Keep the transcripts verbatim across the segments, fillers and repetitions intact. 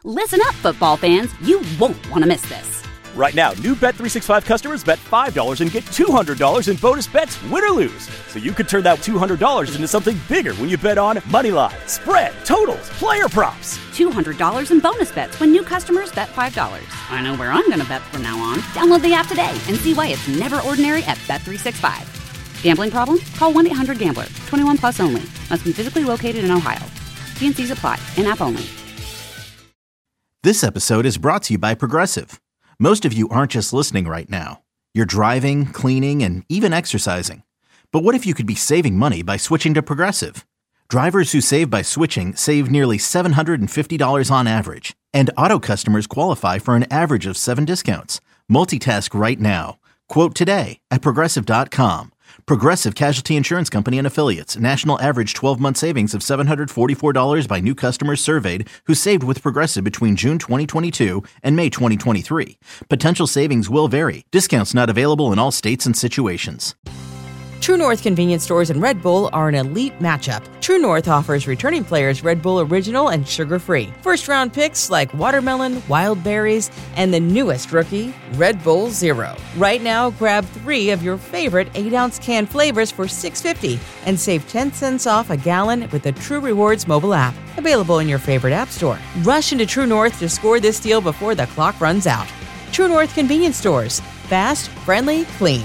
Listen up, football fans. You won't want to miss this. Right now, new Bet three sixty-five customers bet five dollars and get two hundred dollars in bonus bets, win or lose. So you could turn that two hundred dollars into something bigger when you bet on money line, spread, totals, player props. two hundred dollars in bonus bets when new customers bet five dollars. I know where I'm going to bet from now on. Download the app today and see why it's never ordinary at Bet three sixty-five. Gambling problem? Call one eight hundred gambler. twenty-one plus only. Must be physically located in Ohio. T and C's apply. In-app only. This episode is brought to you by Progressive. Most of you aren't just listening right now. You're driving, cleaning, and even exercising. But what if you could be saving money by switching to Progressive? Drivers who save by switching save nearly seven hundred fifty dollars on average. And auto customers qualify for an average of seven discounts. Multitask right now. Quote today at Progressive dot com. Progressive Casualty Insurance Company and Affiliates. National average twelve-month savings of seven hundred forty-four dollars by new customers surveyed who saved with Progressive between June twenty twenty-two and May twenty twenty-three. Potential savings will vary. Discounts not available in all states and situations. True North convenience stores and Red Bull are an elite matchup. True North offers returning players Red Bull Original and sugar-free. First-round picks like watermelon, wild berries, and the newest rookie, Red Bull Zero. Right now, grab three of your favorite eight-ounce can flavors for six dollars and fifty cents and save ten cents off a gallon with the True Rewards mobile app. Available in your favorite app store. Rush into True North to score this deal before the clock runs out. True North convenience stores. Fast, friendly, clean.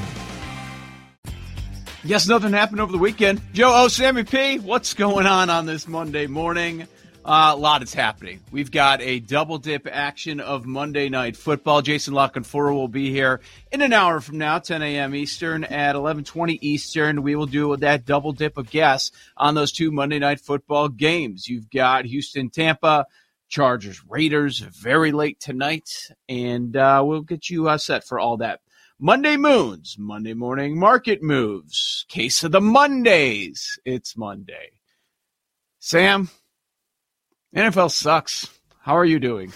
Yes, nothing happened over the weekend. Joe O, Sammy P, what's going on on this Monday morning? Uh, a lot is happening. We've got a double dip action of Monday Night Football. Jason La Canfora will be here in an hour from now, ten a.m. Eastern at eleven twenty Eastern. We will do that double dip of guests on those two Monday Night Football games. You've got Houston, Tampa, Chargers, Raiders very late tonight, and uh, we'll get you uh, set for all that. Monday Moons, Monday Morning Market Moves, Case of the Mondays. It's Monday. Sam, N F L sucks. How are you doing?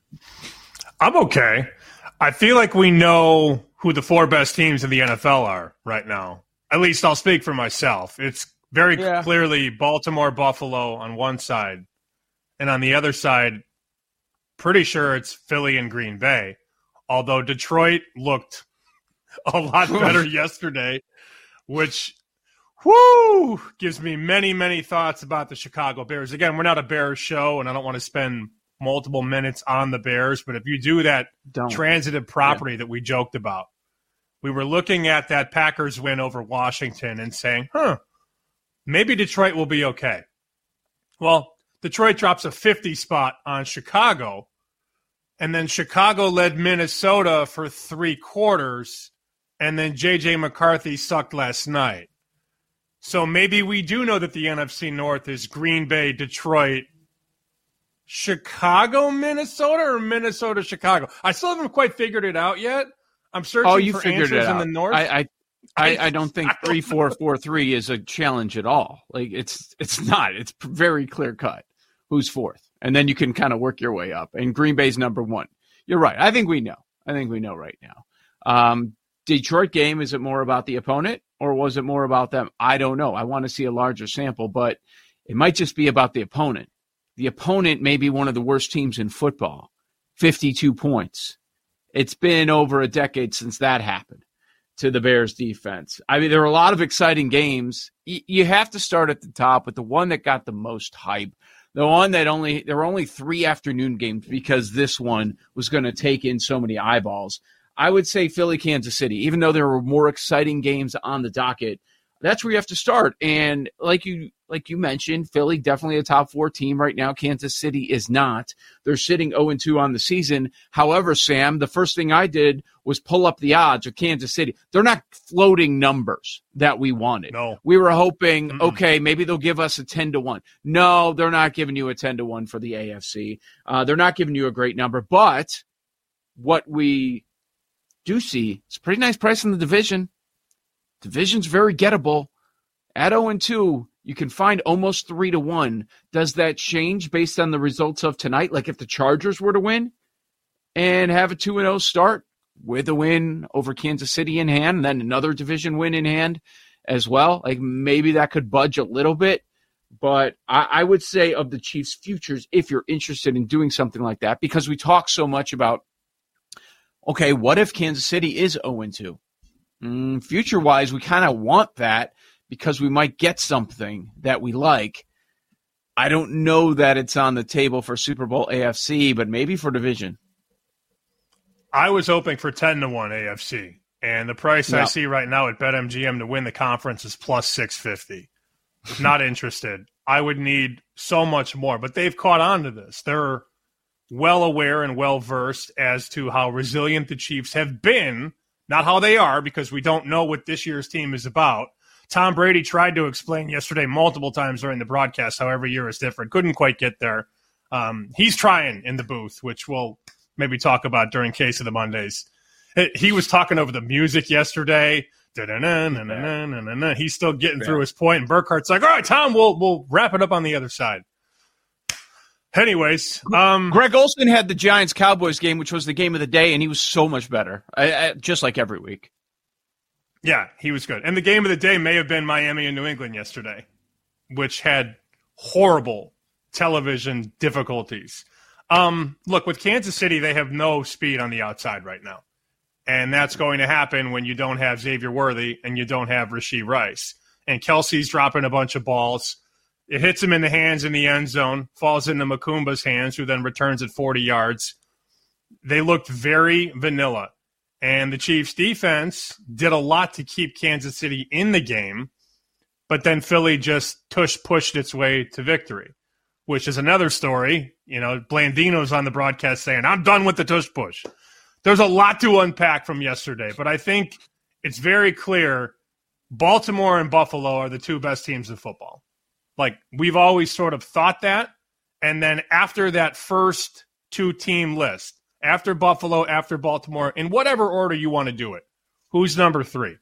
I'm okay. I feel like we know who the four best teams in the N F L are right now. At least I'll speak for myself. It's very yeah. clearly Baltimore, Buffalo on one side. And on the other side, pretty sure it's Philly and Green Bay. Although Detroit looked a lot better yesterday, which, whoo, gives me many, many thoughts about the Chicago Bears. Again, we're not a Bears show, and I don't want to spend multiple minutes on the Bears, but if you do that don't. transitive property yeah. that we joked about, we were looking at that Packers win over Washington and saying, huh, maybe Detroit will be okay. Well, Detroit drops a fifty spot on Chicago, and then Chicago led Minnesota for three quarters, and then J J McCarthy sucked last night. So maybe we do know that the N F C North is Green Bay, Detroit, Chicago, Minnesota, or Minnesota, Chicago. I still haven't quite figured it out yet. I'm searching oh, you for figured answers it out. in the North. I, I, I, I don't think three four four three is a challenge at all. Like it's it's not. It's very clear cut. Who's fourth? And then you can kind of work your way up. And Green Bay's number one. You're right. I think we know. I think we know right now. Um, Detroit game, is it more about the opponent or was it more about them? I don't know. I want to see a larger sample, but it might just be about the opponent. The opponent may be one of the worst teams in football, fifty-two points. It's been over a decade since that happened to the Bears defense. I mean, there are a lot of exciting games. Y- you have to start at the top with the one that got the most hype. The one that only, there were only three afternoon games because this one was going to take in so many eyeballs. I would say Philly, Kansas City, even though there were more exciting games on the docket, that's where you have to start. And like you, like you mentioned, Philly definitely a top four team right now. Kansas City is not. They're sitting oh and two on the season. However, Sam, the first thing I did was pull up the odds of Kansas City. They're not floating numbers that we wanted. No. We were hoping, Mm-mm. okay, maybe they'll give us a ten to one. No, they're not giving you a ten to one for the A F C. Uh, they're not giving you a great number. But what we do see is a pretty nice price in the division. Division's very gettable. At oh and two, you can find almost three to one. Does that change based on the results of tonight? Like if the Chargers were to win and have a two and oh start with a win over Kansas City in hand, and then another division win in hand as well, like maybe that could budge a little bit. But I, I would say of the Chiefs' futures, if you're interested in doing something like that, because we talk so much about, okay, what if Kansas City is oh and two? Mm, future-wise, we kind of want that because we might get something that we like. I don't know that it's on the table for Super Bowl A F C, but maybe for division. I was hoping for ten to one A F C, and the price yeah. I see right now at BetMGM to win the conference is plus six fifty. Not interested. I would need so much more, but they've caught on to this. They're well aware and well versed as to how resilient the Chiefs have been, not how they are, because we don't know what this year's team is about. Tom Brady tried to explain yesterday multiple times during the broadcast how every year is different. Couldn't quite get there. Um, he's trying in the booth, which we'll maybe talk about during Case of the Mondays. He was talking over the music yesterday. He's still getting through his point, and Burkhart's like, all right, Tom, we'll we'll wrap it up on the other side. Anyways. Um, Greg Olsen had the Giants-Cowboys game, which was the game of the day, and he was so much better, I, I, just like every week. Yeah, he was good. And the game of the day may have been Miami and New England yesterday, which had horrible television difficulties. Um, look, with Kansas City, they have no speed on the outside right now. And that's going to happen when you don't have Xavier Worthy and you don't have Rashee Rice. And Kelsey's dropping a bunch of balls. It hits him in the hands in the end zone, falls into Makumba's hands, who then returns at forty yards. They looked very vanilla. And the Chiefs' defense did a lot to keep Kansas City in the game, but then Philly just tush pushed its way to victory, which is another story. You know, Blandino's on the broadcast saying, I'm done with the tush push. There's a lot to unpack from yesterday, but I think it's very clear Baltimore and Buffalo are the two best teams in football. Like, we've always sort of thought that, and then after that first two-team list, after Buffalo, after Baltimore, in whatever order you want to do it, who's number three?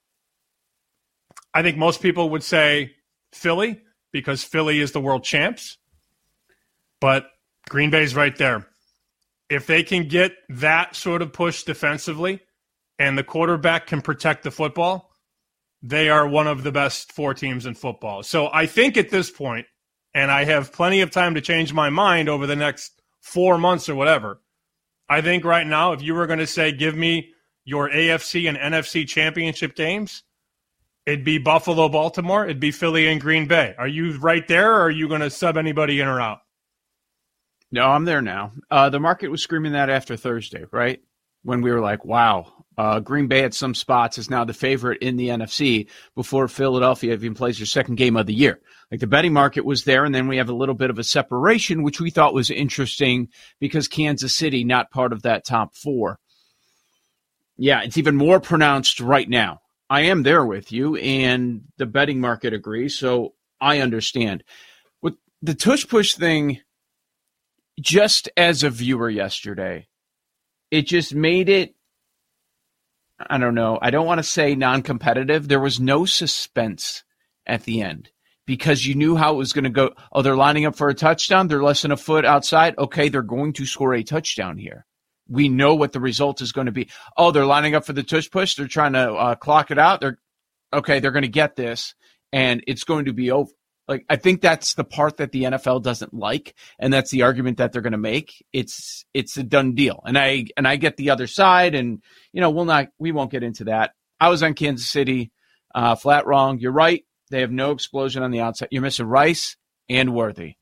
I think most people would say Philly, because Philly is the world champs, but Green Bay's right there. If they can get that sort of push defensively and the quarterback can protect the football, they are one of the best four teams in football. So I think at this point, and I have plenty of time to change my mind over the next four months or whatever, I think right now, if you were going to say, give me your A F C and N F C championship games, it'd be Buffalo, Baltimore, it'd be Philly and Green Bay. Are you right there, or are you going to sub anybody in or out? No, I'm there now. Uh, the market was screaming that after Thursday, right? When we were like, wow, uh, Green Bay at some spots is now the favorite in the N F C before Philadelphia even plays their second game of the year. Like, the betting market was there, and then we have a little bit of a separation, which we thought was interesting because Kansas City not part of that top four. Yeah, it's even more pronounced right now. I am there with you, and the betting market agrees, so I understand. With the tush-push thing, just as a viewer yesterday, it just made it, I don't know, I don't want to say non-competitive. There was no suspense at the end because you knew how it was going to go. Oh, they're lining up for a touchdown. They're less than a foot outside. Okay, they're going to score a touchdown here. We know what the result is going to be. Oh, they're lining up for the tush push. They're trying to uh, clock it out. They're okay. They're going to get this, and it's going to be over. Like, I think that's the part that the N F L doesn't like, and that's the argument that they're going to make. It's it's a done deal, and I and I get the other side, and you know we'll not we won't get into that. I was on Kansas City, uh, flat wrong. You're right. They have no explosion on the outside. You're missing Rice and Worthy.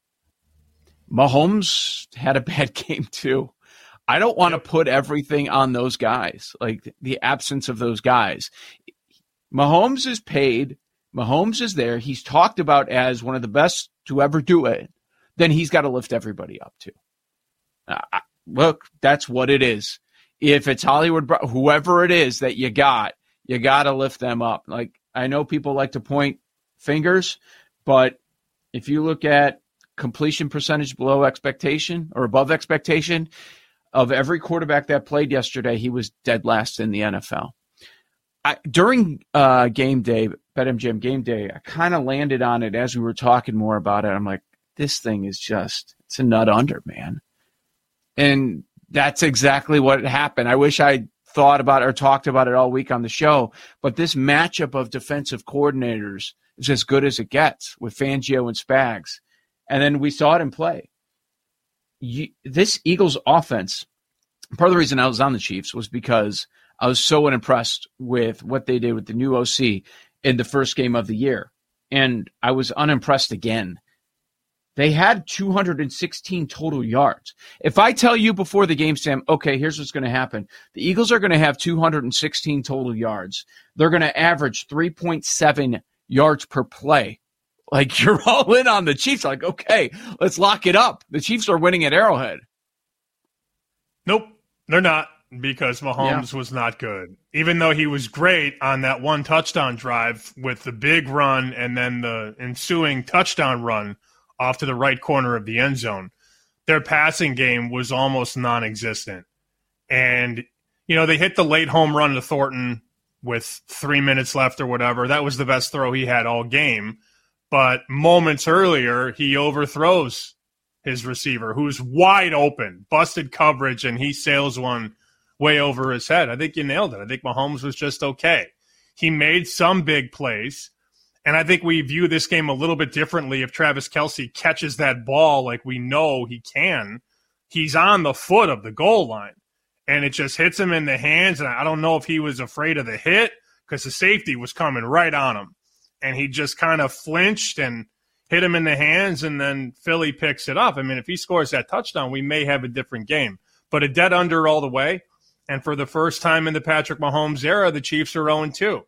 Mahomes had a bad game too. I don't want to put everything on those guys, like the absence of those guys. Mahomes is paid. Mahomes is there. He's talked about as one of the best to ever do it. Then he's got to lift everybody up too. Uh, look, that's what it is. If it's Hollywood, whoever it is that you got, you got to lift them up. Like, I know people like to point fingers, but if you look at completion percentage below expectation or above expectation, of every quarterback that played yesterday, he was dead last in the N F L. I, during uh, game day, BetMGM game day, I kind of landed on it as we were talking more about it. I'm like, this thing is just, it's a nut under, man. And that's exactly what happened. I wish I thought about it or talked about it all week on the show, but this matchup of defensive coordinators is as good as it gets with Fangio and Spags. And then we saw it in play. You, this Eagles offense, part of the reason I was on the Chiefs was because I was so unimpressed with what they did with the new O C in the first game of the year. And I was unimpressed again. They had two hundred sixteen total yards. If I tell you before the game, Sam, okay, here's what's going to happen. The Eagles are going to have two hundred sixteen total yards. They're going to average three point seven yards per play. Like, you're all in on the Chiefs. Like, okay, let's lock it up. The Chiefs are winning at Arrowhead. Nope, they're not, because Mahomes yeah. was not good. Even though he was great on that one touchdown drive with the big run and then the ensuing touchdown run off to the right corner of the end zone, their passing game was almost non-existent. And, you know, they hit the late home run to Thornton with three minutes left or whatever. That was the best throw he had all game. But moments earlier, he overthrows his receiver, who's wide open, busted coverage, and he sails one way over his head. I think you nailed it. I think Mahomes was just okay. He made some big plays. And I think we view this game a little bit differently if Travis Kelce catches that ball like we know he can. He's on the foot of the goal line, and it just hits him in the hands. And I don't know if he was afraid of the hit because the safety was coming right on him. And he just kind of flinched and hit him in the hands, and then Philly picks it up. I mean, if he scores that touchdown, we may have a different game. But a dead under all the way. And for the first time in the Patrick Mahomes era, the Chiefs are oh and two.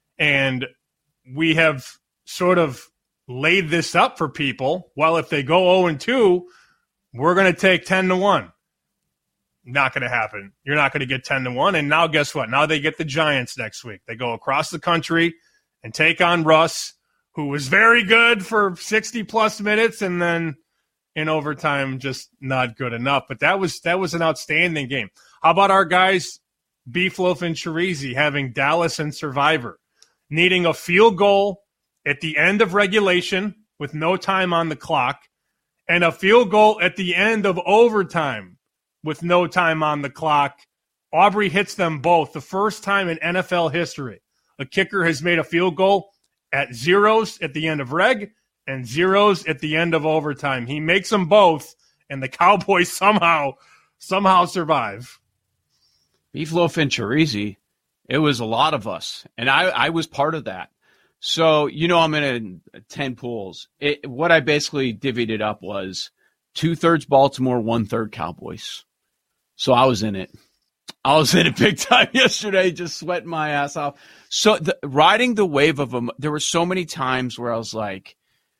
And we have sort of laid this up for people. Well, if they go oh and two, we're going to take ten to one. Not going to happen. You're not going to get ten to one. And now guess what? Now they get the Giants next week. They go across the country and take on Russ, who was very good for sixty plus minutes, and then in overtime just not good enough. But that was that was an outstanding game. How about our guys, Beefloaf and Chirizi, having Dallas and Survivor, needing a field goal at the end of regulation with no time on the clock, and a field goal at the end of overtime with no time on the clock. Aubrey hits them both. The first time in N F L history a kicker has made a field goal at zeros at the end of reg and zeros at the end of overtime. He makes them both, and the Cowboys somehow, somehow survive. Beefloaf and Chirizi, it was a lot of us, and I, I was part of that. So, you know, I'm in a, ten pools. It, what I basically divvied it up was two-thirds Baltimore, one-third Cowboys. So I was in it. I was in it big time yesterday, just sweating my ass off. So the, riding the wave of them, there were so many times where I was like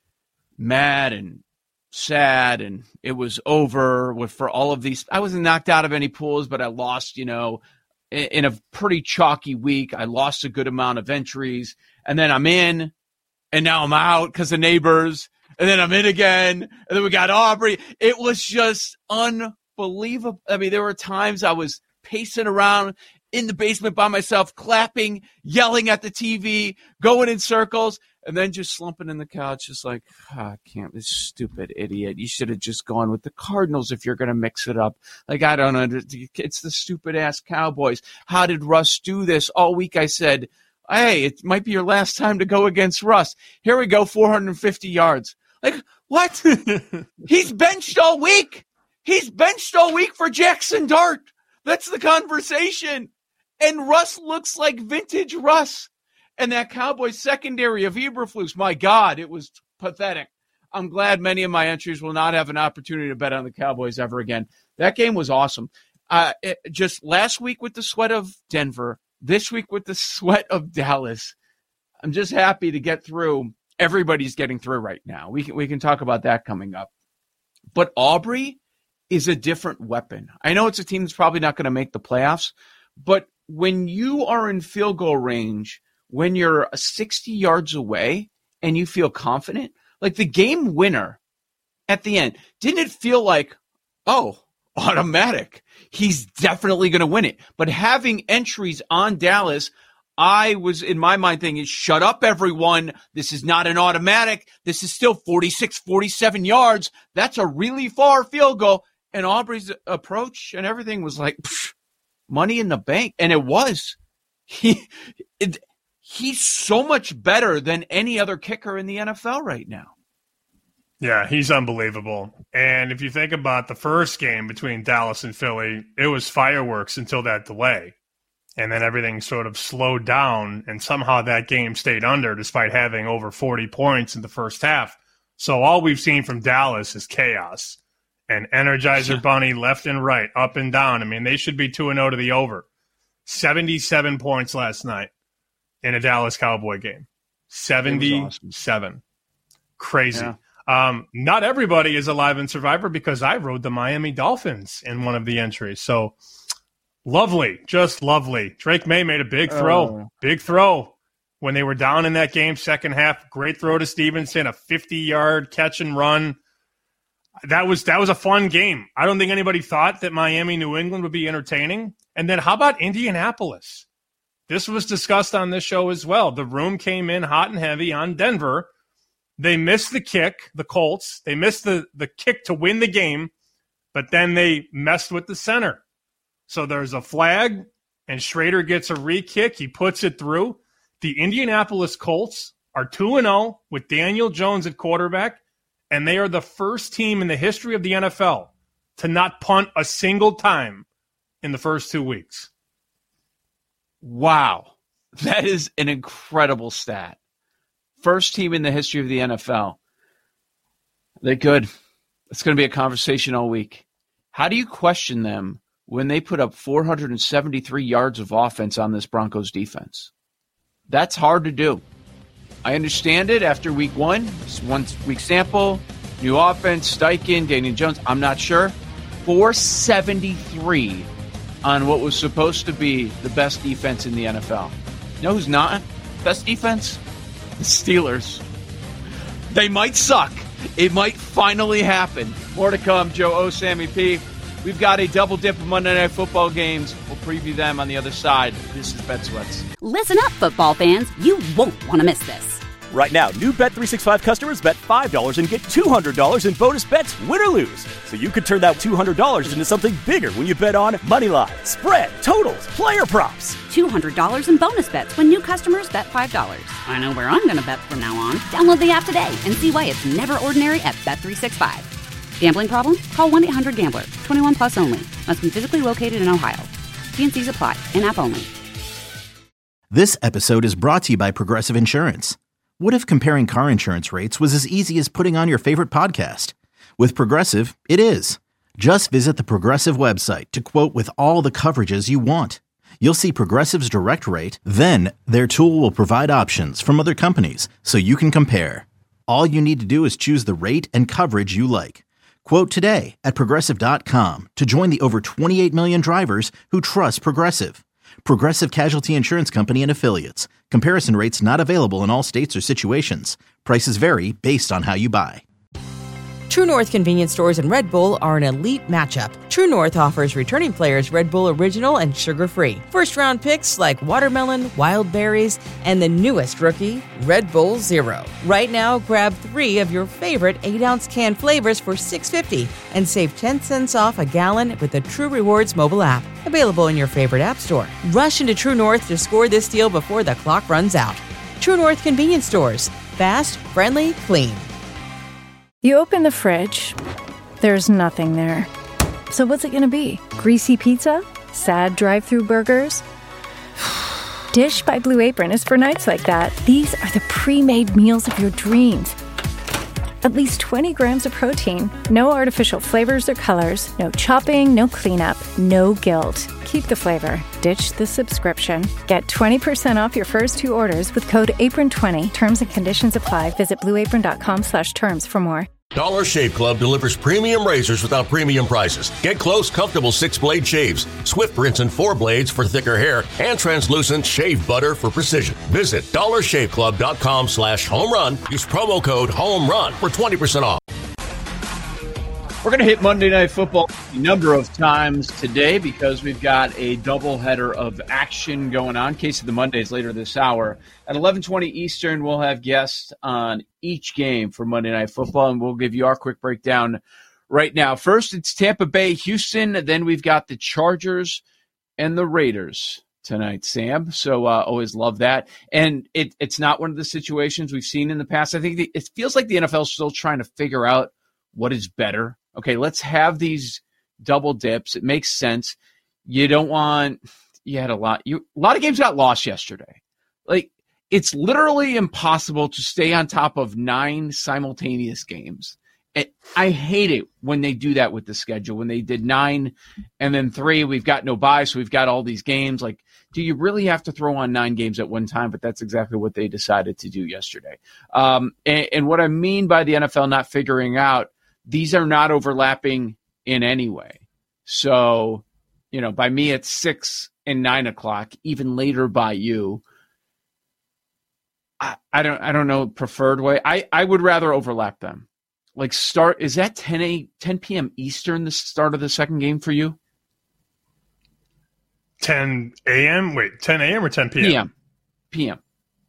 mad and sad, and it was over with for all of these. I wasn't knocked out of any pools, but I lost, you know, in, in a pretty chalky week. I lost a good amount of entries, and then I'm in, and now I'm out because of neighbors, and then I'm in again, and then we got Aubrey. It was just unbelievable. I mean, there were times I was pacing around in the basement by myself, clapping, yelling at the T V, going in circles, and then just slumping in the couch, just like, oh, I can't, this stupid idiot. You should have just gone with the Cardinals if you're going to mix it up. Like, I don't know. It's the stupid-ass Cowboys. How did Russ do this? All week I said, hey, it might be your last time to go against Russ. Here we go, four hundred fifty yards. Like, what? He's benched all week. He's benched all week for Jackson Dart. That's the conversation. And Russ looks like vintage Russ. And that Cowboys secondary of Eberflus, my God, it was pathetic. I'm glad many of my entries will not have an opportunity to bet on the Cowboys ever again. That game was awesome. Uh, it, just last week with the sweat of Denver, this week with the sweat of Dallas. I'm just happy to get through. Everybody's getting through right now. We can, we can talk about that coming up. But Aubrey is a different weapon. I know it's a team that's probably not going to make the playoffs, but when you are in field goal range, when you're sixty yards away and you feel confident, like the game winner at the end, didn't it feel like, oh, automatic? He's definitely going to win it. But having entries on Dallas, I was in my mind thinking, shut up, everyone. This is not an automatic. This is still forty-six, forty-seven yards. That's a really far field goal. And Aubrey's approach and everything was like, psh, money in the bank. And it was. He, it, he's so much better than any other kicker in the N F L right now. Yeah, he's unbelievable. And if you think about the first game between Dallas and Philly, it was fireworks until that delay. And then everything sort of slowed down, and somehow that game stayed under despite having over forty points in the first half. So all we've seen from Dallas is chaos and Energizer Bunny left and right, up and down. I mean, they should be two and oh to the over. seventy-seven points last night in a Dallas Cowboy game. seventy-seven. Awesome. Crazy. Yeah. Um, not everybody is alive in Survivor because I rode the Miami Dolphins in one of the entries. So lovely, just lovely. Drake May made a big throw, oh. big throw when they were down in that game, second half. Great throw to Stevenson, a fifty-yard catch and run. That was that was a fun game. I don't think anybody thought that Miami, New England would be entertaining. And then how about Indianapolis? This was discussed on this show as well. The room came in hot and heavy on Denver. They missed the kick, the Colts. They missed the, the kick to win the game, but then they messed with the center. So there's a flag, and Schrader gets a re-kick. He puts it through. The Indianapolis Colts are two and oh with Daniel Jones at quarterback, and they are the first team in the history of the N F L to not punt a single time in the first two weeks. Wow. That is an incredible stat. First team in the history of the N F L. They're good. It's going to be a conversation all week. How do you question them when they put up four hundred seventy-three yards of offense on this Broncos defense? That's hard to do. I understand it after week one. It's one week sample, new offense, Steichen, Daniel Jones. I'm not sure. four seventy-three on what was supposed to be the best defense in the N F L. You know who's not best defense? The Steelers. They might suck. It might finally happen. More to come. Joe O, Sammy P. We've got a double dip of Monday Night Football games. We'll preview them on the other side. This is Bet Sweats. Listen up, football fans. You won't want to miss this. Right now, new Bet three sixty-five customers bet five dollars and get two hundred dollars in bonus bets, win or lose. So you could turn that two hundred dollars into something bigger when you bet on money line, spread, totals, player props. two hundred dollars in bonus bets when new customers bet five dollars. I know where I'm going to bet from now on. Download the app today and see why it's never ordinary at Bet three sixty-five. Gambling problem? Call one eight hundred gambler. twenty-one plus only. Must be physically located in Ohio. T and C's apply. In-app only. This episode is brought to you by Progressive Insurance. What if comparing car insurance rates was as easy as putting on your favorite podcast? With Progressive, it is. Just visit the Progressive website to quote with all the coverages you want. You'll see Progressive's direct rate, then their tool will provide options from other companies so you can compare. All you need to do is choose the rate and coverage you like. Quote today at Progressive dot com to join the over twenty-eight million drivers who trust Progressive. Progressive Casualty Insurance Company and Affiliates. Comparison rates not available in all states or situations. Prices vary based on how you buy. True North convenience stores and Red Bull are an elite matchup. True North offers returning players Red Bull Original and sugar-free. First-round picks like watermelon, wild berries, and the newest rookie, Red Bull Zero. Right now, grab three of your favorite eight-ounce can flavors for six dollars and fifty cents and save ten cents off a gallon with the True Rewards mobile app. Available in your favorite app store. Rush into True North to score this deal before the clock runs out. True North convenience stores. Fast, friendly, clean. You open the fridge, there's nothing there. So what's it going to be? Greasy pizza? Sad drive-through burgers? Dish by Blue Apron is for nights like that. These are the pre-made meals of your dreams. At least twenty grams of protein, no artificial flavors or colors, no chopping, no cleanup, no guilt. Keep the flavor. Ditch the subscription. Get twenty percent off your first two orders with code apron twenty. Terms and conditions apply. Visit blueapron.com slash terms for more. Dollar Shave Club delivers premium razors without premium prices. Get close, comfortable six-blade shaves, Swift rinse and four blades for thicker hair, and translucent shave butter for precision. Visit dollarshaveclub.com slash home run. Use promo code HOMERUN for twenty percent off. We're going to hit Monday Night Football a number of times today because we've got a doubleheader of action going on. Case of the Mondays later this hour. At eleven twenty Eastern, we'll have guests on each game for Monday Night Football, and we'll give you our quick breakdown right now. First, it's Tampa Bay, Houston. Then we've got the Chargers and the Raiders. tonight, Sam. So uh, always love that. And it, it's not one of the situations we've seen in the past. I think the, it feels like the N F L is still trying to figure out what is better. Okay, let's have these double dips. It makes sense. You don't want – you had a lot – you a lot of games got lost yesterday. Like, it's literally impossible to stay on top of nine simultaneous games. I hate it when they do that with the schedule. When they did nine and then three, we've got no bye, so we've got all these games. Like, do you really have to throw on nine games at one time? But that's exactly what they decided to do yesterday. Um, and, and what I mean by the N F L not figuring out, these are not overlapping in any way. So, you know, by me it's six and nine o'clock, even later by you. I, I don't I don't know preferred way. I, I would rather overlap them. Like start, is that ten p.m. Eastern, the start of the second game for you? ten a.m.? Wait, ten a.m. or ten p.m.? P M. P M.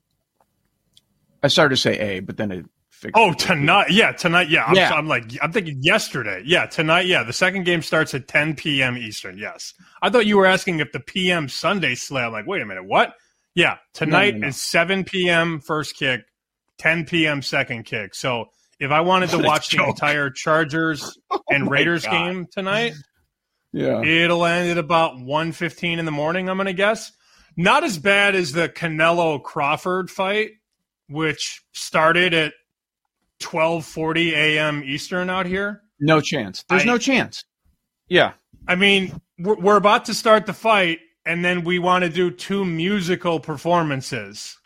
I started to say A, but then it figured. Oh, tonight. Yeah, tonight. Yeah. I'm, yeah. I'm like, I'm thinking yesterday. Yeah, tonight. Yeah, the second game starts at ten p.m. Eastern. Yes. I thought you were asking if the P M Sunday slate. I'm like, wait a minute. What? Yeah, tonight no, no, no. is seven p.m. first kick, ten p.m. second kick. So, if I wanted to watch the entire Chargers and oh Raiders God. game tonight, yeah, it'll end at about one fifteen in the morning, I'm going to guess. Not as bad as the Canelo-Crawford fight, which started at twelve forty a.m. Eastern out here. No chance. There's I, no chance. Yeah. I mean, we're, we're about to start the fight, and then we want to do two musical performances.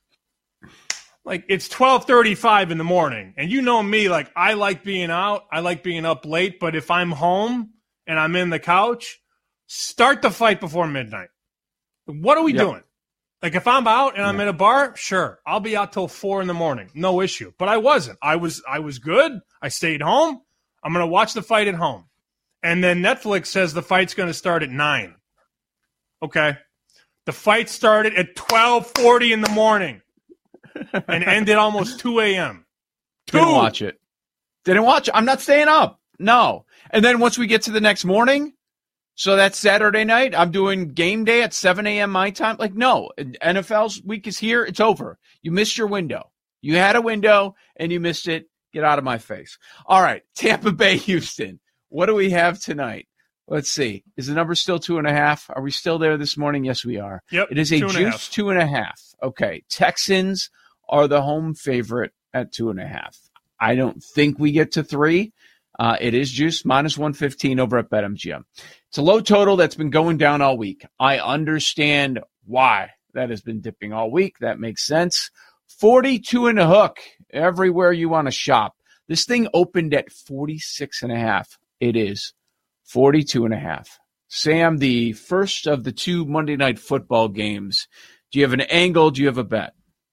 Like, it's twelve thirty-five in the morning, and you know me, like, I like being out. I like being up late, but if I'm home and I'm in the couch, start the fight before midnight. What are we yep. doing? Like, if I'm out and I'm yeah. in a bar, sure, I'll be out till four in the morning. No issue. But I wasn't. I was I was good. I stayed home. I'm going to watch the fight at home. And then Netflix says the fight's going to start at nine. Okay. The fight started at twelve forty in the morning. And ended almost two a.m. Didn't watch it. Didn't watch it. I'm not staying up. No. And then once we get to the next morning, so that's Saturday night, I'm doing game day at seven a.m. my time. Like, no. N F L's week is here. It's over. You missed your window. You had a window, and you missed it. Get out of my face. All right. Tampa Bay, Houston. What do we have tonight? Let's see. Is the number still two and a half? Are we still there this morning? Yes, we are. Yep. It is a two juice two and a half. Okay. Texans are the home favorite at two and a half. I don't think we get to three. Uh, it is juice minus one fifteen over at BetMGM. It's a low total that's been going down all week. I understand why that has been dipping all week. That makes sense. forty-two and a hook everywhere you want to shop. This thing opened at forty-six and a half. It is forty-two and a half. Sam, the first of the two Monday Night Football games. Do you have an angle? Do you have a bet?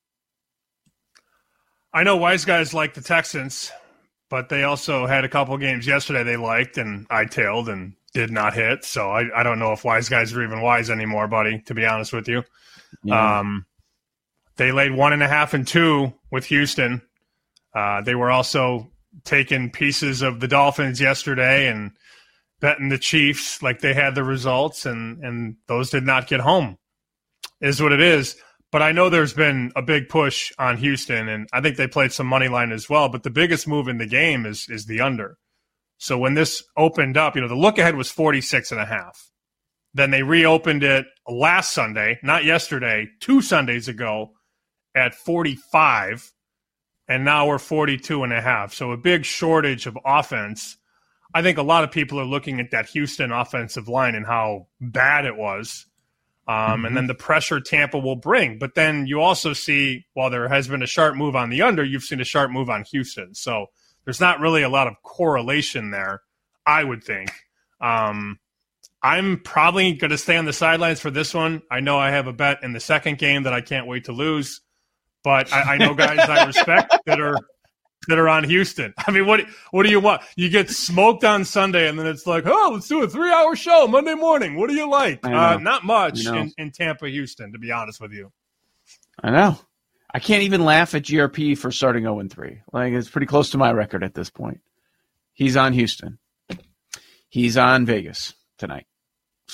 I know wise guys like the Texans, but they also had a couple games yesterday they liked, and I tailed and did not hit. So I, I don't know if wise guys are even wise anymore, buddy, to be honest with you. Yeah. Um, they laid one and a half and two with Houston. Uh, they were also taking pieces of the Dolphins yesterday and betting the Chiefs like they had the results, and, and those did not get home, is what it is. But I know there's been a big push on Houston, and I think they played some money line as well. But the biggest move in the game is is the under. So when this opened up, you know, the look ahead was forty-six and a half. Then they reopened it last Sunday, not yesterday, two Sundays ago at forty-five. And now we're forty-two and a half. So a big shortage of offense. I think a lot of people are looking at that Houston offensive line and how bad it was. Um, mm-hmm. And then the pressure Tampa will bring. But then you also see, while there has been a sharp move on the under, you've seen a sharp move on Houston. So there's not really a lot of correlation there, I would think. Um, I'm probably going to stay on the sidelines for this one. I know I have a bet in the second game that I can't wait to lose. But I, I know guys I respect that are that are on Houston. I mean, what what do you want? You get smoked on Sunday, and then it's like, oh, let's do a three-hour show Monday morning. What do you like? Uh, not much in, in Tampa, Houston, to be honest with you. I know. I can't even laugh at G R P for starting oh and three. Like, it's pretty close to my record at this point. He's on Houston. He's on Vegas tonight.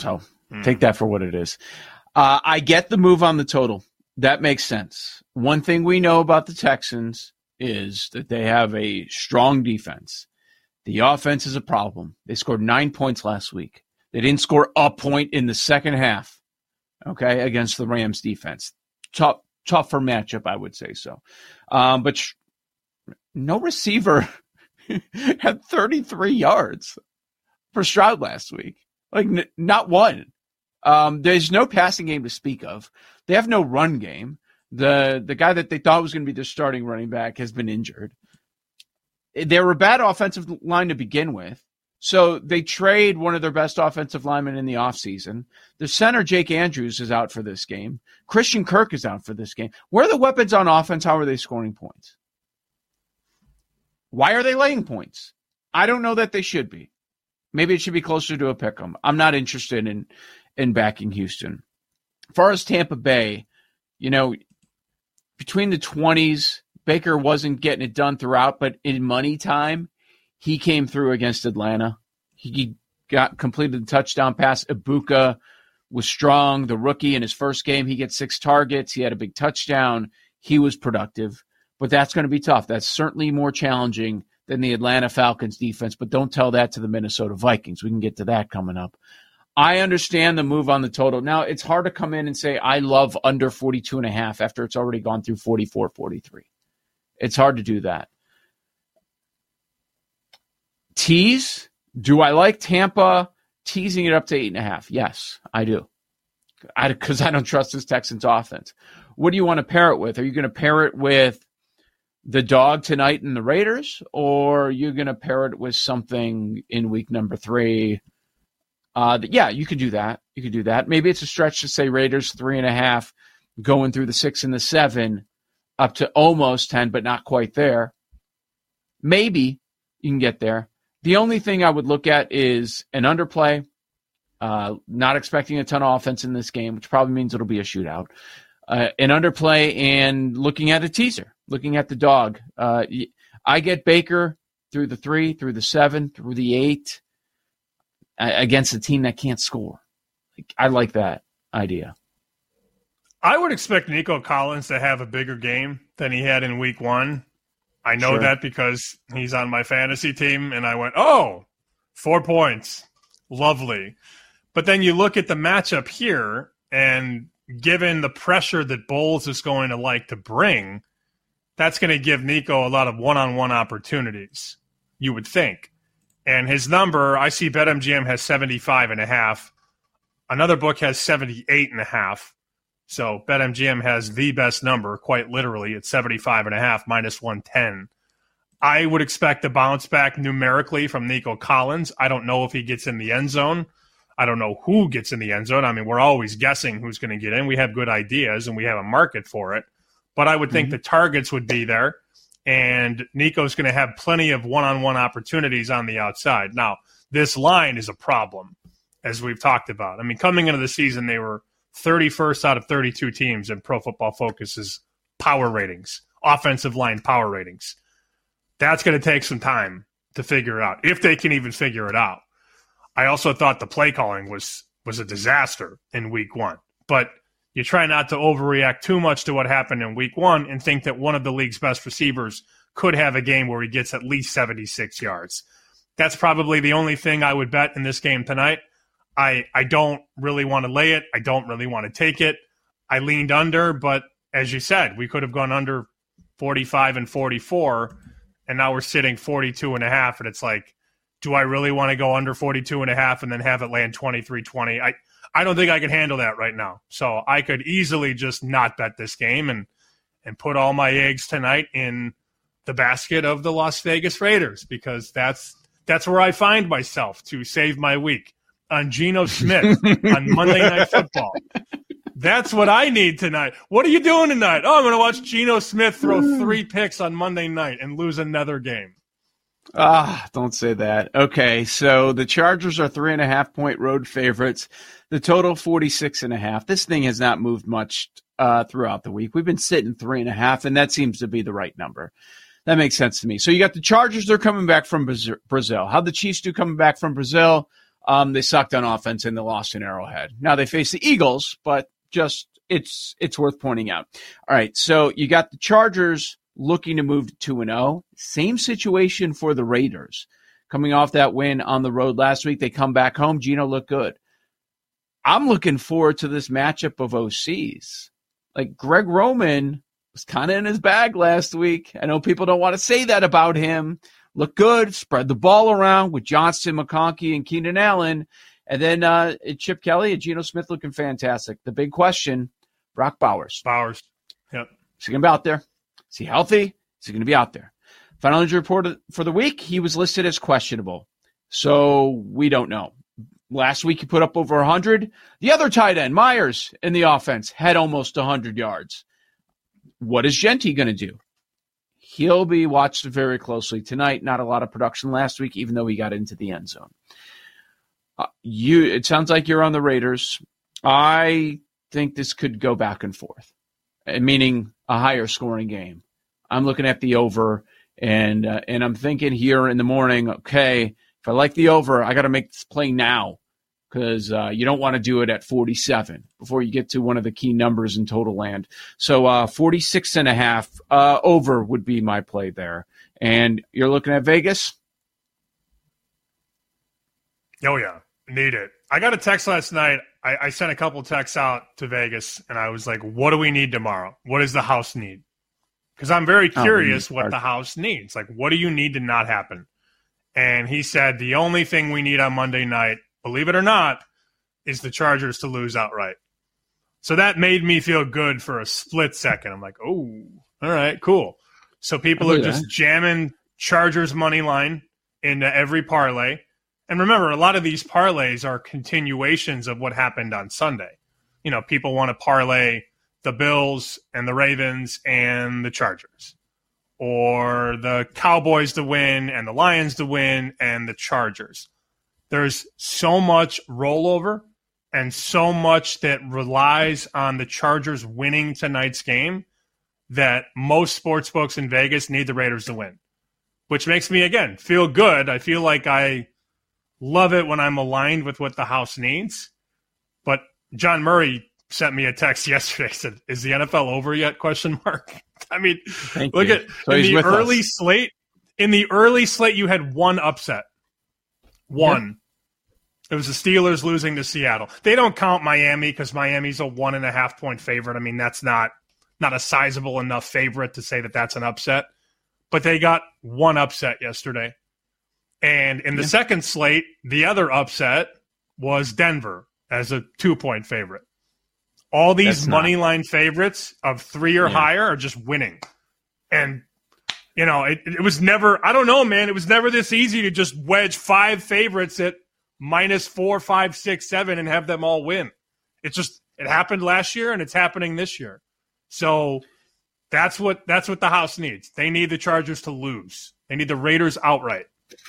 So mm. take that for what it is. Uh, I get the move on the total. That makes sense. One thing we know about the Texans is that they have a strong defense. The offense is a problem. They scored nine points last week. They didn't score a point in the second half, okay, against the Rams defense. Tough, tougher matchup, I would say so. Um, but sh- no receiver had thirty-three yards for Stroud last week. Like, n- not one. Um, there's no passing game to speak of. They have no run game. The the guy that they thought was going to be their starting running back has been injured. They were a bad offensive line to begin with, so they trade one of their best offensive linemen in the offseason. The center, Jake Andrews, is out for this game. Christian Kirk is out for this game. Where are the weapons on offense? How are they scoring points? Why are they laying points? I don't know that they should be. Maybe it should be closer to a pick 'em. I'm not interested in in backing Houston. As far as Tampa Bay, you know, between the twenties, Baker wasn't getting it done throughout, but in money time, he came through against Atlanta. He got completed the touchdown pass. Ibuka was strong. The rookie in his first game, he gets six targets. He had a big touchdown. He was productive, but that's going to be tough. That's certainly more challenging than the Atlanta Falcons defense, but don't tell that to the Minnesota Vikings. We can get to that coming up. I understand the move on the total. Now, it's hard to come in and say, I love under forty-two and a half after it's already gone through forty-four, forty-three. It's hard to do that. Tease, do I like Tampa teasing it up to eight and a half? Yes, I do. I, because I don't trust this Texans offense. What do you want to pair it with? Are you going to pair it with the dog tonight in the Raiders, or are you going to pair it with something in week number three? Uh, yeah, you could do that. You could do that. Maybe it's a stretch to say Raiders three and a half, going through the six and the seven, up to almost ten, but not quite there. Maybe you can get there. The only thing I would look at is an underplay, uh, not expecting a ton of offense in this game, which probably means it'll be a shootout. Uh, an underplay and looking at a teaser, looking at the dog. Uh, I get Baker through the three, through the seven, through the eight, against a team that can't score. I like that idea. I would expect Nico Collins to have a bigger game than he had in week one. I know Sure. that because he's on my fantasy team, and I went, oh, four points. Lovely. But then you look at the matchup here, and given the pressure that Bowles is going to like to bring, that's going to give Nico a lot of one-on-one opportunities, you would think. And his number, I see BetMGM has seventy-five and a half. Another book has seventy-eight and a half. So BetMGM has the best number, quite literally, at seventy-five and a half, minus one ten. I would expect a bounce back numerically from Nico Collins. I don't know if he gets in the end zone. I don't know who gets in the end zone. I mean, we're always guessing who's going to get in. We have good ideas, and we have a market for it. But I would mm-hmm. think the targets would be there. And Nico's going to have plenty of one-on-one opportunities on the outside. Now, this line is a problem, as we've talked about. I mean, coming into the season, they were thirty-first out of thirty-two teams in Pro Football Focus's power ratings, offensive line power ratings. That's going to take some time to figure it out, if they can even figure it out. I also thought the play calling was was a disaster in week one. But you try not to overreact too much to what happened in week one and think that one of the league's best receivers could have a game where he gets at least seventy-six yards. That's probably the only thing I would bet in this game tonight. I, I don't really want to lay it. I don't really want to take it. I leaned under, but as you said, we could have gone under forty-five and forty-four, and now we're sitting forty-two and a half, and it's like, do I really want to go under forty-two and a half and then have it land twenty-three twenty? I I don't think I can handle that right now. So I could easily just not bet this game and and put all my eggs tonight in the basket of the Las Vegas Raiders, because that's that's where I find myself to save my week, on Geno Smith on Monday Night Football. That's what I need tonight. What are you doing tonight? Oh, I'm going to watch Geno Smith throw three picks on Monday night and lose another game. Ah, don't say that. Okay, so the Chargers are three and a half point road favorites. The total forty-six and a half. This thing has not moved much uh, throughout the week. We've been sitting three and a half, and that seems to be the right number. That makes sense to me. So you got the Chargers. They're coming back from Brazil. How'd the Chiefs do coming back from Brazil? Um, they sucked on offense and they lost in Arrowhead. Now they face the Eagles, but just it's it's worth pointing out. All right, so you got the Chargers looking to move to two and oh. Same situation for the Raiders. Coming off that win on the road last week, they come back home. Geno looked good. I'm looking forward to this matchup of O Cs. Like Greg Roman was kind of in his bag last week. I know people don't want to say that about him. Look good, spread the ball around with Johnston, McConkey, and Keenan Allen. And then uh, Chip Kelly and Geno Smith looking fantastic. The big question, Brock Bowers. Bowers. Yep. Is he going to be out there? Is he healthy? Is he going to be out there? Final injury report for the week, he was listed as questionable. So we don't know. Last week he put up over one hundred. The other tight end, Myers, in the offense, had almost one hundred yards. What is Genty going to do? He'll be watched very closely tonight. Not a lot of production last week, even though he got into the end zone. Uh, you, it sounds like you're on the Raiders. I think this could go back and forth, meaning a higher scoring game. I'm looking at the over, and uh, and I'm thinking here in the morning, okay, if I like the over, I got to make this play now, because uh, you don't want to do it at forty-seven before you get to one of the key numbers in total land. So uh, forty-six and a half uh, over would be my play there. And you're looking at Vegas? Oh, yeah. Need it. I got a text last night. I, I sent a couple texts out to Vegas, and I was like, what do we need tomorrow? What does the house need? Because I'm very curious oh, what the house needs. Like, what do you need to not happen? And he said the only thing we need on Monday night, believe it or not, is the Chargers to lose outright. So that made me feel good for a split second. I'm like, oh, all right, cool. So people are just jamming Chargers money line into every parlay. And remember, a lot of these parlays are continuations of what happened on Sunday. You know, people want to parlay the Bills and the Ravens and the Chargers, or the Cowboys to win and the Lions to win and the Chargers. There's so much rollover and so much that relies on the Chargers winning tonight's game that most sportsbooks in Vegas need the Raiders to win, which makes me, again, feel good. I feel like I love it when I'm aligned with what the house needs. But John Murray sent me a text yesterday, said, is the N F L over yet? Question mark. I mean, Thank look you. at so in the early us. slate. In the early slate, you had one upset. One. Yeah. It was the Steelers losing to Seattle. They don't count Miami because Miami's a one and a half point favorite. I mean, that's not not a sizable enough favorite to say that that's an upset. But they got one upset yesterday. And in the yeah. second slate, the other upset was Denver as a two-point favorite. All these That's money not. line favorites of three or yeah. higher are just winning. And, you know, it, it was never, I don't know, man, it was never this easy to just wedge five favorites at minus four, five, six, seven and have them all win. It just, it happened last year and it's happening this year. So that's what, that's what the house needs. They need the Chargers to lose. They need the Raiders outright.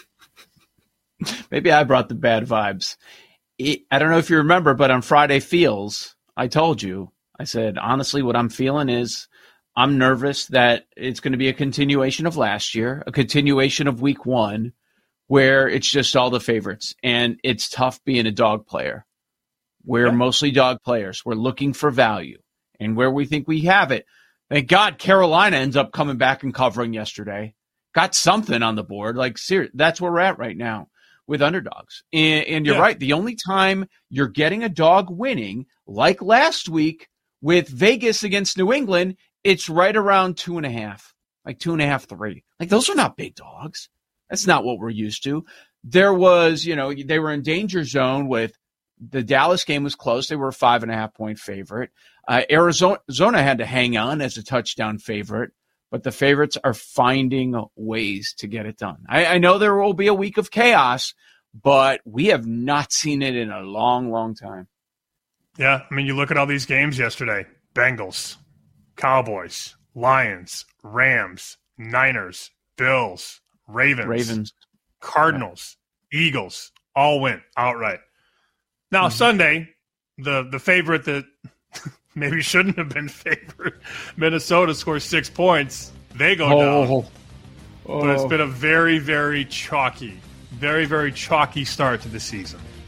Maybe I brought the bad vibes. I don't know if you remember, but on Friday Feels, I told you, I said, honestly, what I'm feeling is I'm nervous that it's going to be a continuation of last year, a continuation of week one, where it's just all the favorites. And it's tough being a dog player. We're yeah. mostly dog players. We're looking for value. And where we think we have it, thank God Carolina ends up coming back and covering yesterday. Got something on the board. Like, seriously, that's where we're at right now with underdogs. And, and you're yeah. right. The only time you're getting a dog winning, like last week with Vegas against New England, it's right around two and a half, like two and a half, three. Like, those are not big dogs. That's not what we're used to. There was, you know, they were in danger zone with the Dallas game was close. They were a five and a half point favorite. Uh, Arizona, Arizona had to hang on as a touchdown favorite, but the favorites are finding ways to get it done. I, I know there will be a week of chaos, but we have not seen it in a long, long time. Yeah, I mean, you look at all these games yesterday. Bengals, Cowboys, Lions, Rams, Niners, Bills, Ravens, Ravens, Cardinals, yeah. Eagles, all went outright. Now, mm-hmm. Sunday, the, the favorite that maybe shouldn't have been favored, Minnesota scores six points. They go oh. down. Oh. But it's been a very, very chalky, very, very chalky start to the season.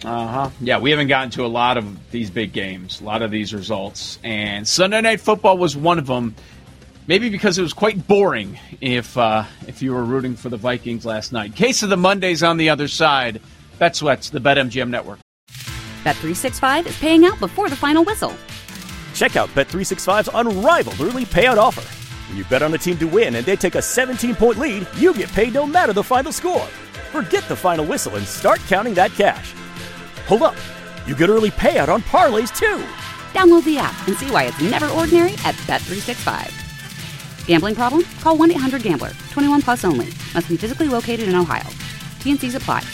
Uh-huh. Yeah, we haven't gotten to a lot of these big games, a lot of these results. And Sunday Night Football was one of them, maybe because it was quite boring if uh, if you were rooting for the Vikings last night. Case of the Mondays on the other side. BetSweats, the BetMGM Network. Bet three sixty-five is paying out before the final whistle. Check out Bet three sixty-five's unrivaled early payout offer. When you bet on a team to win and they take a seventeen-point lead, you get paid no matter the final score. Forget the final whistle and start counting that cash. Hold up. You get early payout on parlays, too. Download the app and see why it's never ordinary at Bet three sixty-five. Gambling problem? Call one eight hundred gambler. twenty-one plus only. Must be physically located in Ohio. T and C's apply.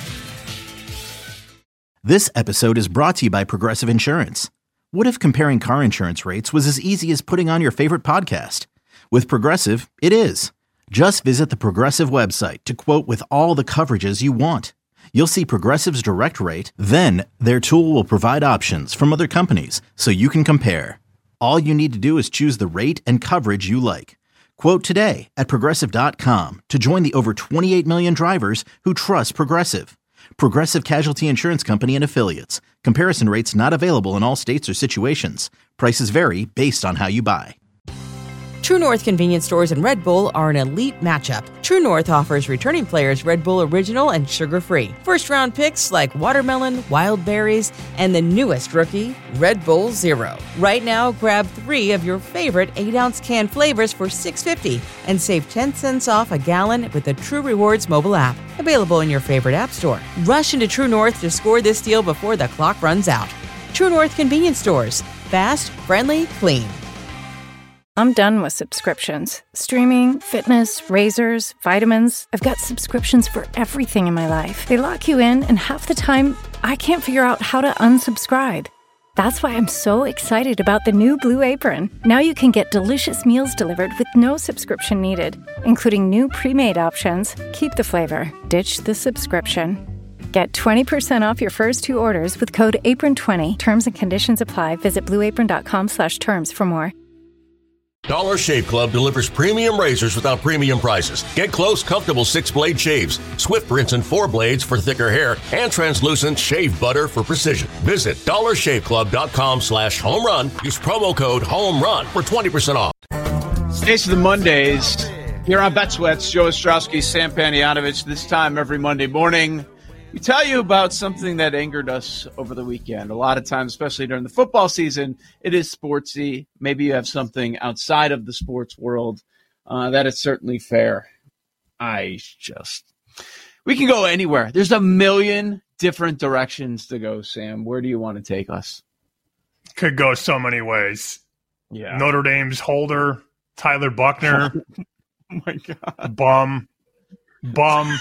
This episode is brought to you by Progressive Insurance. What if comparing car insurance rates was as easy as putting on your favorite podcast? With Progressive, it is. Just visit the Progressive website to quote with all the coverages you want. You'll see Progressive's direct rate, then their tool will provide options from other companies so you can compare. All you need to do is choose the rate and coverage you like. Quote today at Progressive dot com to join the over twenty-eight million drivers who trust Progressive. Progressive Casualty Insurance Company and Affiliates. Comparison rates not available in all states or situations. Prices vary based on how you buy. True North convenience stores and Red Bull are an elite matchup. True North offers returning players Red Bull Original and sugar-free. First-round picks like watermelon, wild berries, and the newest rookie, Red Bull Zero. Right now, grab three of your favorite eight-ounce can flavors for six dollars and fifty cents and save ten cents off a gallon with the True Rewards mobile app. Available in your favorite app store. Rush into True North to score this deal before the clock runs out. True North convenience stores. Fast, friendly, clean. I'm done with subscriptions. Streaming, fitness, razors, vitamins. I've got subscriptions for everything in my life. They lock you in, and half the time, I can't figure out how to unsubscribe. That's why I'm so excited about the new Blue Apron. Now you can get delicious meals delivered with no subscription needed, including new pre-made options. Keep the flavor, ditch the subscription. Get twenty percent off your first two orders with code apron twenty. Terms and conditions apply. Visit blueapron.com slash terms for more. Dollar Shave Club delivers premium razors without premium prices. Get close, comfortable six-blade shaves, Swift rinse and four blades for thicker hair, and translucent shave butter for precision. Visit dollarshaveclub.com slash home run. Use promo code home run for twenty percent off. Stays of the Mondays here on BetSweats. Joe Ostrowski, Sam Panayotovich. This time every Monday morning, we tell you about something that angered us over the weekend. A lot of times, especially during the football season, it is sportsy. Maybe you have something outside of the sports world. Uh, that is certainly fair. I just, we can go anywhere. There's a million different directions to go, Sam. Where do you want to take us? Could go so many ways. Yeah. Notre Dame's holder, Tyler Buchner. Oh my God. Bum. Bum.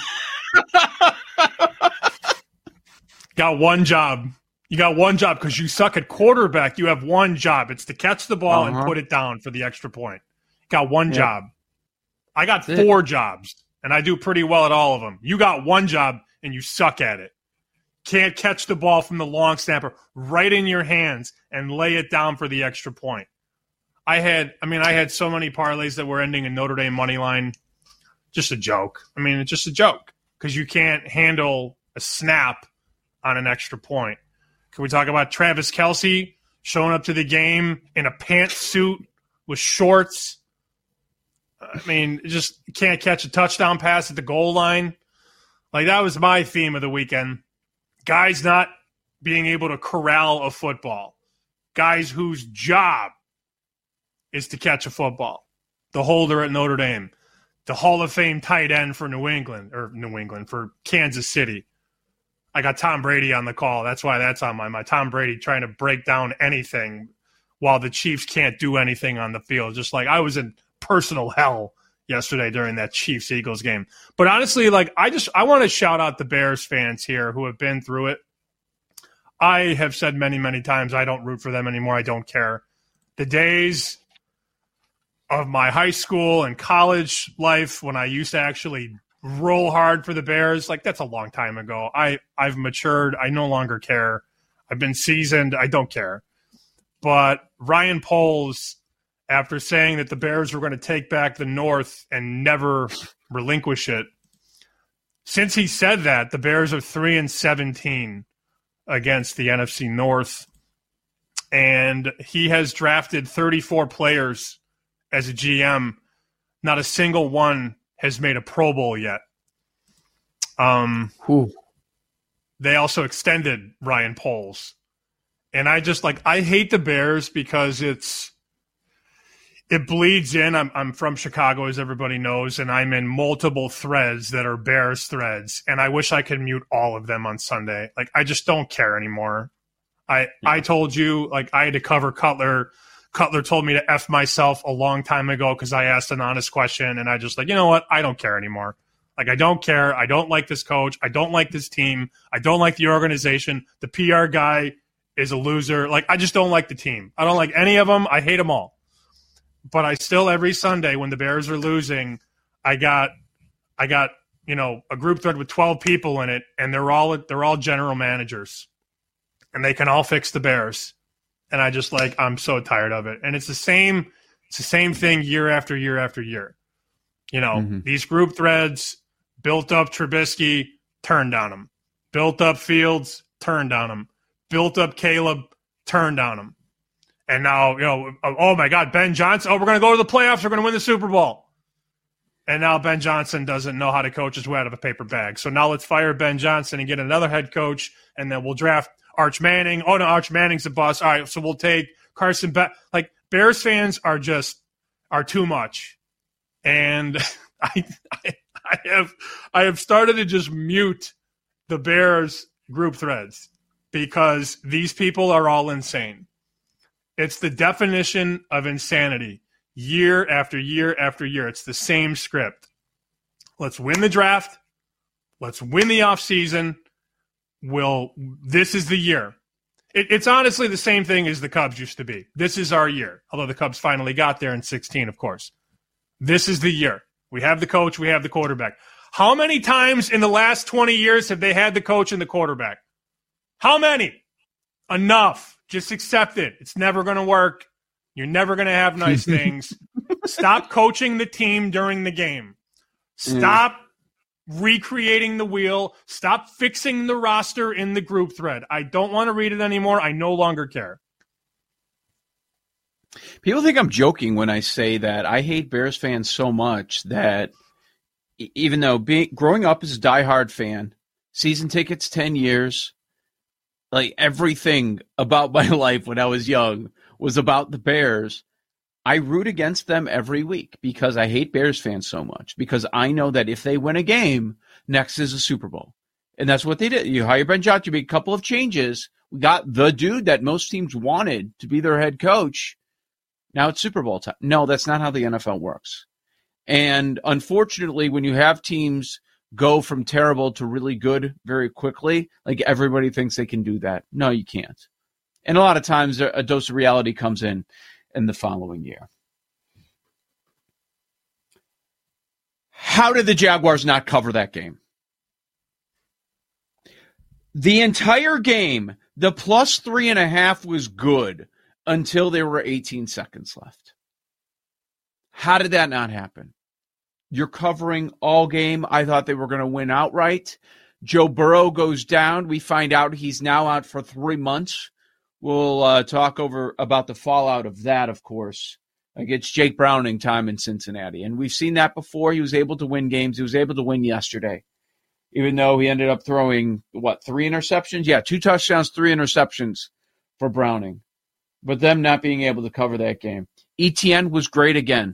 Got one job. You got one job because you suck at quarterback. You have one job. It's to catch the ball uh-huh. and put it down for the extra point. Got one yeah. job. I got That's four it. jobs, and I do pretty well at all of them. You got one job, and you suck at it. Can't catch the ball from the long snapper right in your hands and lay it down for the extra point. I had, I mean, I had so many parlays that were ending in Notre Dame money line. Just a joke. I mean, it's just a joke because you can't handle a snap on an extra point. Can we talk about Travis Kelce showing up to the game in a pantsuit with shorts? I mean, just can't catch a touchdown pass at the goal line. Like, that was my theme of the weekend. Guys not being able to corral a football. Guys whose job is to catch a football. The holder at Notre Dame. The Hall of Fame tight end for New England, or New England, for Kansas City. I got Tom Brady on the call. That's why that's on my mind. Tom Brady trying to break down anything while the Chiefs can't do anything on the field. Just like I was in personal hell yesterday during that Chiefs-Eagles game. But honestly, like I just I want to shout out the Bears fans here who have been through it. I have said many, many times I don't root for them anymore. I don't care. The days of my high school and college life when I used to actually roll hard for the Bears, like that's a long time ago. I, I've matured. I no longer care. I've been seasoned. I don't care. But Ryan Poles, after saying that the Bears were going to take back the North and never relinquish it, since he said that, the Bears are three and seventeen against the N F C North. And he has drafted thirty-four players as a G M. Not a single one has made a Pro Bowl yet. Um, Ooh. They also extended Ryan Poles. And I just like, I hate the Bears because it's, it bleeds in. I'm, I'm from Chicago, as everybody knows, and I'm in multiple threads that are Bears threads. And I wish I could mute all of them on Sunday. Like, I just don't care anymore. I, yeah. I told you, like, I had to cover Cutler. Cutler told me to F myself a long time ago because I asked an honest question, and I just like, you know what? I don't care anymore. Like, I don't care. I don't like this coach. I don't like this team. I don't like the organization. The P R guy is a loser. Like, I just don't like the team. I don't like any of them. I hate them all. But I still, every Sunday when the Bears are losing, I got, I got, you know, a group thread with twelve people in it, and they're all, they're all general managers. And they can all fix the Bears. And I just like, I'm so tired of it. And it's the same, it's the same thing year after year after year. You know, mm-hmm. These group threads built up Trubisky, turned on him. Built up Fields, turned on him. Built up Caleb, turned on him. And now, you know, oh my God, Ben Johnson, oh, we're going to go to the playoffs, we're going to win the Super Bowl. And now Ben Johnson doesn't know how to coach his way out of a paper bag. So now let's fire Ben Johnson and get another head coach, and then we'll draft Arch Manning. Oh, no, Arch Manning's a bust. All right, so we'll take Carson Beck. Like, Bears fans are just are too much. And I, I I have I have started to just mute the Bears group threads because these people are all insane. It's the definition of insanity. Year after year after year. It's the same script. Let's win the draft. Let's win the offseason. Will this is the year. It, it's honestly the same thing as the Cubs used to be. This is our year, although the Cubs finally got there in sixteen, of course. This is the year. We have the coach, we have the quarterback. How many times in the last twenty years have they had the coach and the quarterback? How many? Enough. Just accept it. It's never going to work. You're never going to have nice things. Stop coaching the team during the game. Stop mm. recreating the wheel. Stop fixing the roster in the group thread. I don't want to read it anymore. I no longer care. People think I'm joking when I say that I hate Bears fans so much that even though being, growing up as a diehard fan, season tickets ten years, like everything about my life when I was young was about the Bears. I root against them every week because I hate Bears fans so much, because I know that if they win a game, next is a Super Bowl. And that's what they did. You hire Ben Johnson, you make a couple of changes. We got the dude that most teams wanted to be their head coach. Now it's Super Bowl time. No, that's not how the N F L works. And unfortunately, when you have teams go from terrible to really good very quickly, like everybody thinks they can do that. No, you can't. And a lot of times a dose of reality comes in in the following year. How did the Jaguars not cover that game? The entire game, the plus three and a half was good until there were eighteen seconds left. How did that not happen? You're covering all game. I thought they were going to win outright. Joe Burrow goes down. We find out he's now out for three months. We'll uh, talk over about the fallout of that, of course, against Jake Browning time in Cincinnati. And we've seen that before. He was able to win games. He was able to win yesterday, even though he ended up throwing, what, three interceptions? Yeah, two touchdowns, three interceptions for Browning. But them not being able to cover that game. Etienne was great again.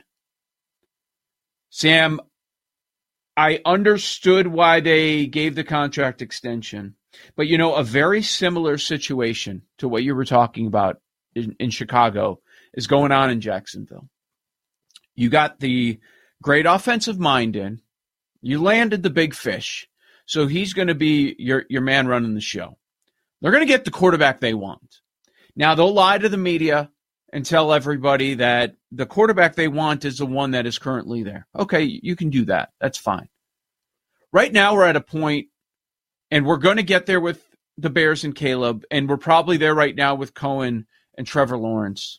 Sam, I understood why they gave the contract extension. But, you know, a very similar situation to what you were talking about in, in Chicago is going on in Jacksonville. You got the great offensive mind in. You landed the big fish. So he's going to be your, your man running the show. They're going to get the quarterback they want. Now, they'll lie to the media and tell everybody that the quarterback they want is the one that is currently there. Okay, you can do that. That's fine. Right now, we're at a point, and we're going to get there with the Bears and Caleb, and we're probably there right now with Cohen and Trevor Lawrence.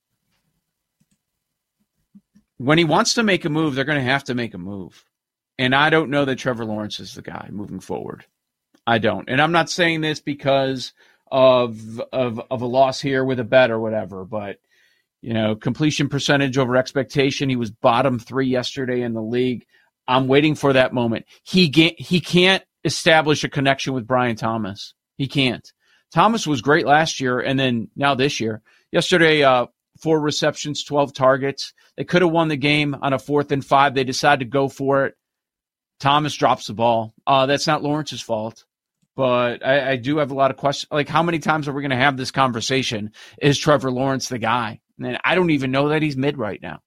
When he wants to make a move, they're going to have to make a move. And I don't know that Trevor Lawrence is the guy moving forward. I don't. And I'm not saying this because of of of a loss here with a bet or whatever, but you know, completion percentage over expectation. He was bottom three yesterday in the league. I'm waiting for that moment. He get, he can't establish a connection with Brian Thomas. He can't. Thomas was great last year, and then now this year. Yesterday, uh, four receptions, twelve targets. They could have won the game on a fourth and five. They decided to go for it. Thomas drops the ball. Uh, that's not Lawrence's fault. But I, I do have a lot of questions. Like, how many times are we going to have this conversation? Is Trevor Lawrence the guy? And I don't even know that he's mid right now.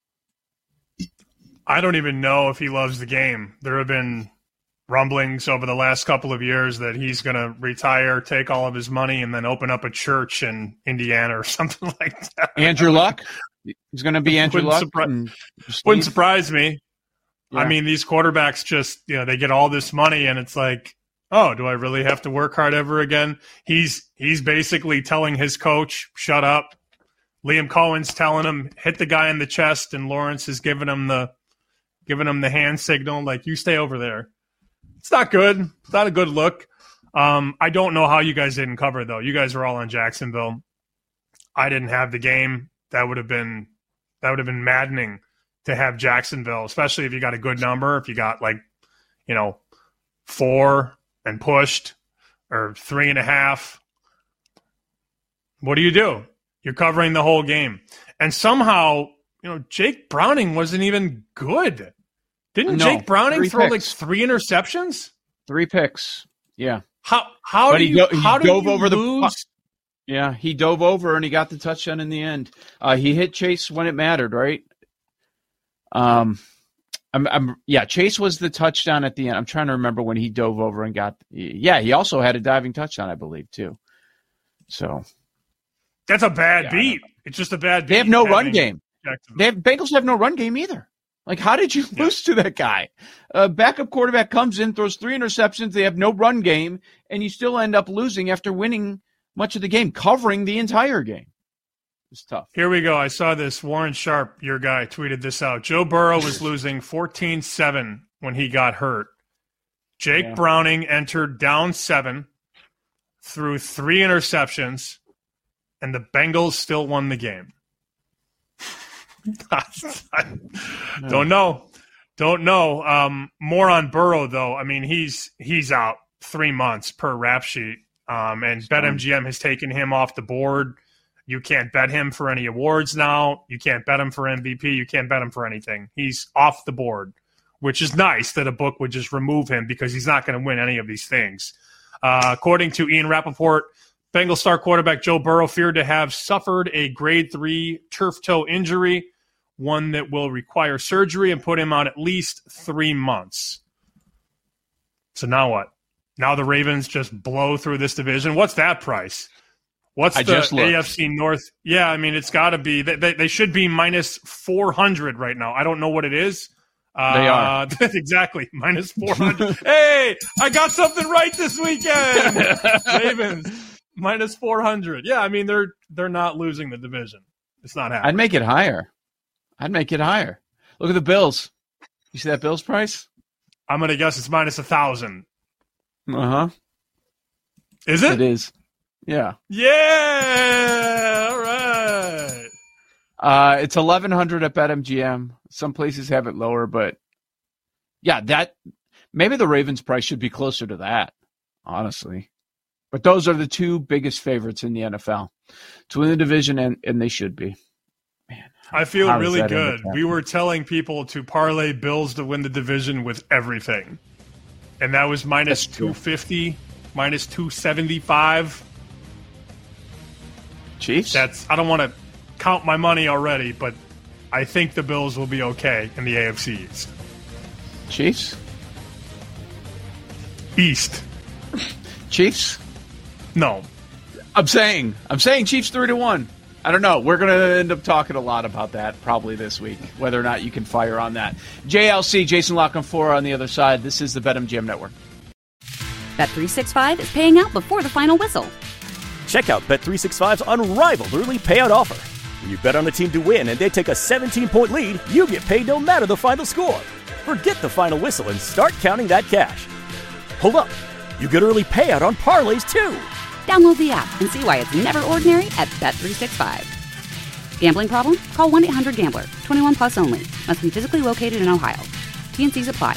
I don't even know if he loves the game. There have been rumblings over the last couple of years that he's going to retire, take all of his money, and then open up a church in Indiana or something like that. Andrew Luck? He's going to be Andrew wouldn't Luck? Surpri- wouldn't surprise me. Yeah. I mean, these quarterbacks just, you know, they get all this money, and it's like, oh, do I really have to work hard ever again? He's he's basically telling his coach, shut up. Liam Cohen's telling him, hit the guy in the chest, and Lawrence is giving him the giving him the hand signal, like, you stay over there. It's not good. It's not a good look. Um, I don't know how you guys didn't cover, though. You guys were all on Jacksonville. I didn't have the game. That would have been that would have been maddening to have Jacksonville, especially if you got a good number, if you got, like, you know, four and pushed or three and a half. What do you do? You're covering the whole game. And somehow, you know, Jake Browning wasn't even good. Didn't no, Jake Browning throw picks. like three interceptions? Three picks. Yeah. How how but do he you do, he how dove do you over lose? The Yeah, he dove over and he got the touchdown in the end. Uh, he hit Chase when it mattered, right? Um I'm, I'm, yeah, Chase was the touchdown at the end. I'm trying to remember when he dove over and got. Yeah, he also had a diving touchdown, I believe, too. So that's a bad yeah, beat. It's just a bad beat. They have no run game. They have Bengals have no run game either. Like, how did you yeah. lose to that guy? A backup quarterback comes in, throws three interceptions. They have no run game, and you still end up losing after winning much of the game, covering the entire game. It's tough. Here we go. I saw this. Warren Sharp, your guy, tweeted this out. Joe Burrow was losing fourteen seven when he got hurt. Jake yeah. Browning entered down seven, threw three interceptions, and the Bengals still won the game. I don't know. Don't know. Um, more on Burrow, though. I mean, he's he's out three months per rap sheet, um, and BetMGM has taken him off the board. You can't bet him for any awards now. You can't bet him for M V P. You can't bet him for anything. He's off the board, which is nice that a book would just remove him because he's not going to win any of these things. Uh, according to Ian Rappaport, Bengals star quarterback Joe Burrow feared to have suffered a grade three turf toe injury, one that will require surgery and put him out at least three months. So now what? Now the Ravens just blow through this division? What's that price? What's I the A F C North? Yeah, I mean, it's got to be. They, they, they should be minus four hundred right now. I don't know what it is. Uh, they are. Exactly, minus four hundred. Hey, I got something right this weekend. Ravens, minus four hundred. Yeah, I mean, they're they're not losing the division. It's not happening. I'd make it higher. I'd make it higher. Look at the Bills. You see that Bills price? I'm going to guess it's minus one thousand. Uh-huh. Is it? It is. Yeah. Yeah. All right. Uh, it's eleven hundred at BetMGM. Some places have it lower, but yeah, that maybe the Ravens price should be closer to that, honestly. But those are the two biggest favorites in the N F L to win the division, and, and they should be. Man, I feel really good. We were telling people to parlay Bills to win the division with everything, and that was minus two fifty, minus two seventy-five. Chiefs? That's I don't want to count my money already, but I think the Bills will be okay in the A F C East. Chiefs? East. Chiefs? No. I'm saying. I'm saying Chiefs three to one. I don't know. We're going to end up talking a lot about that probably this week, whether or not you can fire on that. J L C, Jason Lockenfora on the other side. This is the BetMGM Network. Bet three sixty-five is paying out before the final whistle. Check out Bet three sixty-five's unrivaled early payout offer. When you bet on a team to win and they take a seventeen-point lead, you get paid no matter the final score. Forget the final whistle and start counting that cash. Hold up. You get early payout on parlays, too. Download the app and see why it's never ordinary at Bet three sixty-five. Gambling problem? Call one eight hundred gambler. twenty-one plus only. Must be physically located in Ohio. T and C's apply.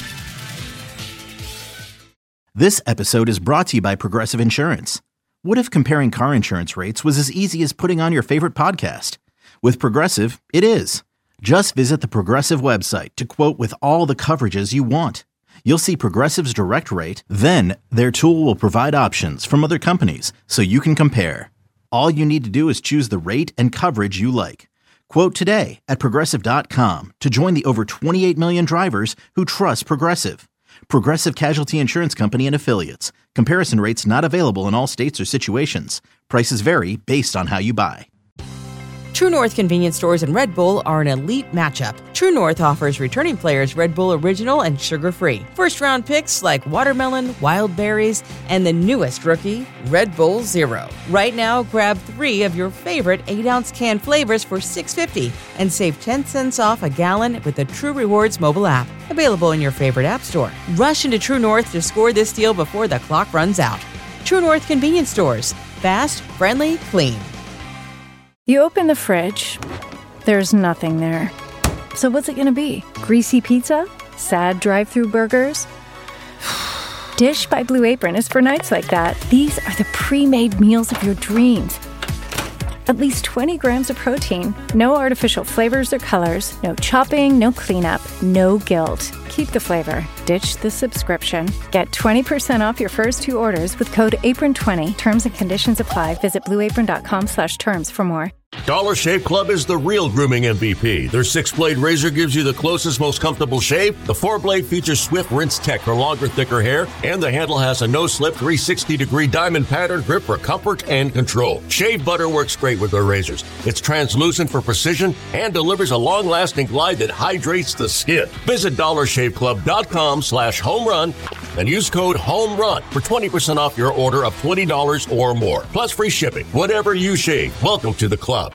This episode is brought to you by Progressive Insurance. What if comparing car insurance rates was as easy as putting on your favorite podcast? With Progressive, it is. Just visit the Progressive website to quote with all the coverages you want. You'll see Progressive's direct rate, then their tool will provide options from other companies so you can compare. All you need to do is choose the rate and coverage you like. Quote today at Progressive dot com to join the over twenty-eight million drivers who trust Progressive. Progressive Casualty Insurance Company and Affiliates. Comparison rates not available in all states or situations. Prices vary based on how you buy. True North convenience stores and Red Bull are an elite matchup. True North offers returning players Red Bull Original and sugar-free. First-round picks like watermelon, wild berries, and the newest rookie, Red Bull Zero. Right now, grab three of your favorite eight ounce can flavors for six dollars and fifty cents and save ten cents off a gallon with the True Rewards mobile app. Available in your favorite app store. Rush into True North to score this deal before the clock runs out. True North convenience stores. Fast, friendly, clean. You open the fridge, there's nothing there. So what's it going to be? Greasy pizza? Sad drive-through burgers? Dish by Blue Apron is for nights like that. These are the pre-made meals of your dreams. At least twenty grams of protein, no artificial flavors or colors, no chopping, no cleanup, no guilt. Keep the flavor. Ditch the subscription. Get twenty percent off your first two orders with code apron twenty. Terms and conditions apply. Visit blueapron.com slash terms for more. Dollar Shave Club is the real grooming M V P. Their six-blade razor gives you the closest, most comfortable shave. The four-blade features Swift Rinse Tech for longer, thicker hair. And the handle has a no-slip three hundred sixty degree diamond pattern grip for comfort and control. Shave butter works great with their razors. It's translucent for precision and delivers a long-lasting glide that hydrates the skin. Visit dollar shave club dot com slash home run and use code HOMERUN for twenty percent off your order of twenty dollars or more. Plus free shipping. Whatever you shave, welcome to the club.